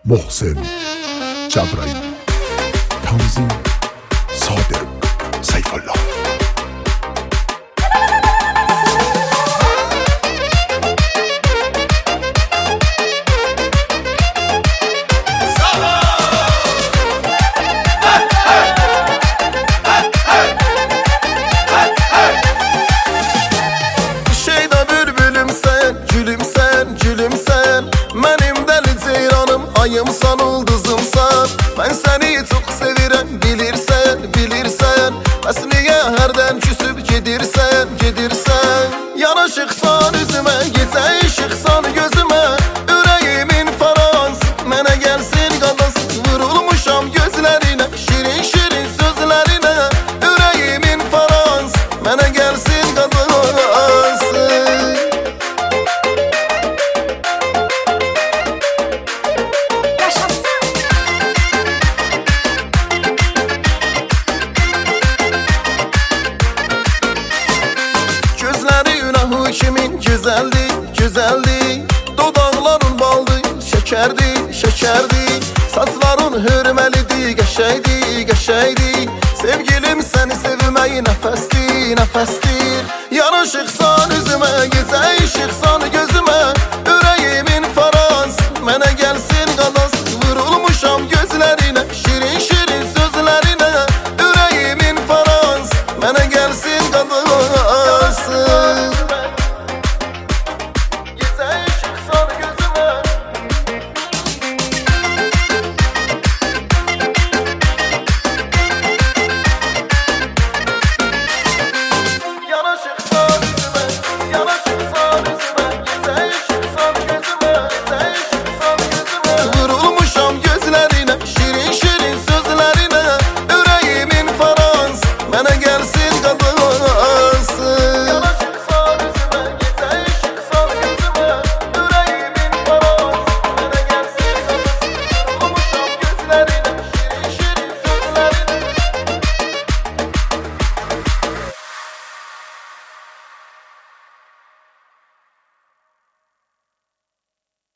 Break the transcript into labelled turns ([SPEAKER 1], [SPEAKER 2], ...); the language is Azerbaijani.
[SPEAKER 1] محسن جبرایی، تنظیم صادق سیف الله.
[SPEAKER 2] Ayımsan, ulduzumsan, mən səni çox sevirəm, bilirsən Bəs niyə hərdən küsüb gedirsən Yanaşıqsan üzümə, gecə işıqsan gözümə Ürəyimin faransı, mənə gəlsin qadası Vurulmuşam gözlərinə, şirin sözlərinə Ürəyimin faransı, mənə gəlsin qadası Kimin güzeldi Dodaqların baldı, şekerdi Saçların hörməlidir, qəşəydi Sevgilim səni sevməyi nəfəsdir Yanaşıqsan üzümə, gecə işıqsan gözümə Ürəyimin farans, mənə gəlsin qanas Vurulmuşam gözlərinə, şirin sözlərinə Ürəyimin farans, mənə gəlsin qanas Mənə gəl